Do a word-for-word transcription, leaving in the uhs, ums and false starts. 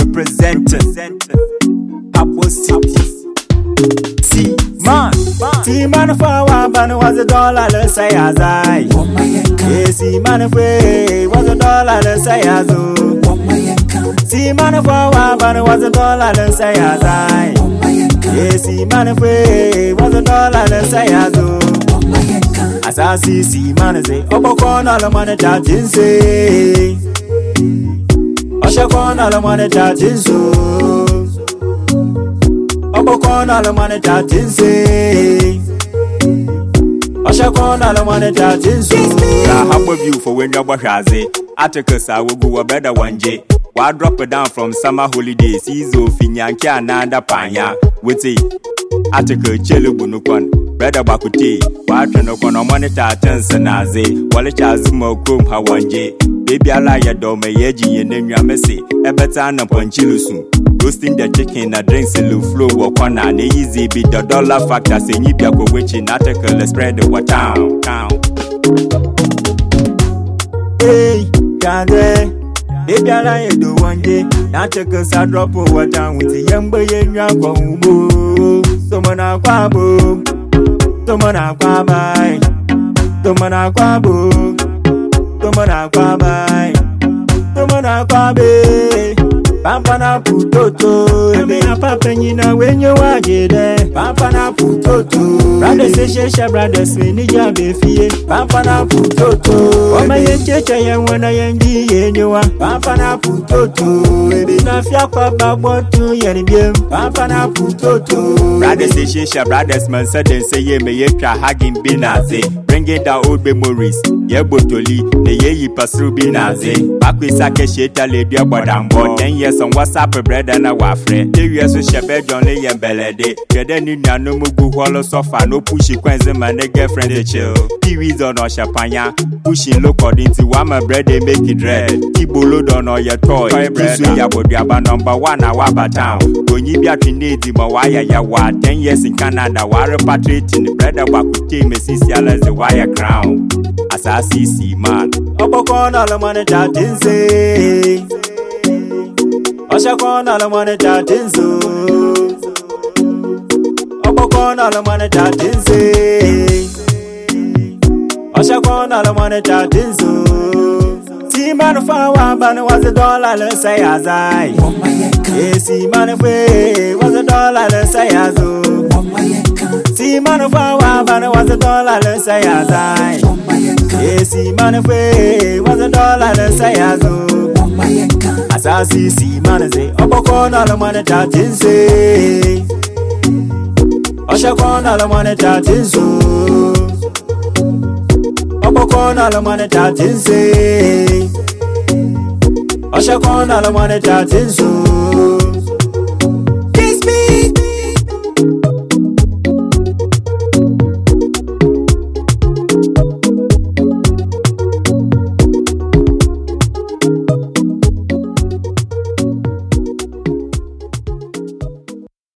representing Pabo City. See man, see man for one ban was a dollar, let's say as I. See man for was a dollar, let's say as I. See man for one ban was a dollar, let's say as I. See man for was a dollar, let's say as I. As I see, see man say, Obo corner the money charging say. Osha corner the money charging so. Obo corner the money charging say. Osha corner the money charging so. I have a view for when you're bashazi. Articles I will go a better one J. Why drop it down from summer holidays? Ezo Finyanki and Nanda Panya. With it. Article Chelu Bunukon. Brother Bakuti, Watch no con monitor tense naze, Walicha Zumo Chrome Hawanje, Baby Alaya Dome Yeji and Nenya Messi, Ebetan upon Chilusu, roasting the chicken and drinks in flow or corner, and easy beat the dollar factor, saying Yibiako which in article spread the water town. Hey, Kande, Baby Alaya do one day, articles are drop over town with the young boy and young Boom, someone out Quabo. Tomana kwabai, tomana kwabo, tomana kwabai, tomana kwabe. Papa na putoto, ebe na papa nyina wenye wajede. Papa na putoto, brothers shesha brothers we ni jabe fie. Papa na putoto, oma yencheche yenwana yengi yenyewa. Papa na putoto, ebe na fia kwa babotu yenibiem. Papa na putoto, brothers shesha brothers man said they say ye me ye try hugging binaze. Bringing down old memories, ye botoli, ne ye yi pasru binaze. Bakwi sake sheta lady abodambo, ten years on WhatsApp bread and a wafre. The years with Shebe Johnny and Belede. Get any no mugu hollow sofa, no pushy quenzi man, a girlfriend they chill. T V's on or chapanya, pushing look according to one my bread they make it dread. Tibolo don or your toy, bread yabodiaba number one awaba town. When you be at Trinity, Mawaya Yawa, ten years in Canada, wire repatriating the bread of Bakuti, Messi as the wire crown. As I see, see man. Obo corner the money charging say. Osha corner the money charging so. Obo corner the money charging say. Osha corner the money charging so. See man for one ban was a dollar, let's say as I. See man for was a dollar, let's say as I. See man for one ban was a dollar, let's say as I. See man for was a dollar, let's say as I. As I see, see man say, Obo corner the money charging say. Osha corner the money charging so. Obo corner the money charging say. Osha corner the money charging so.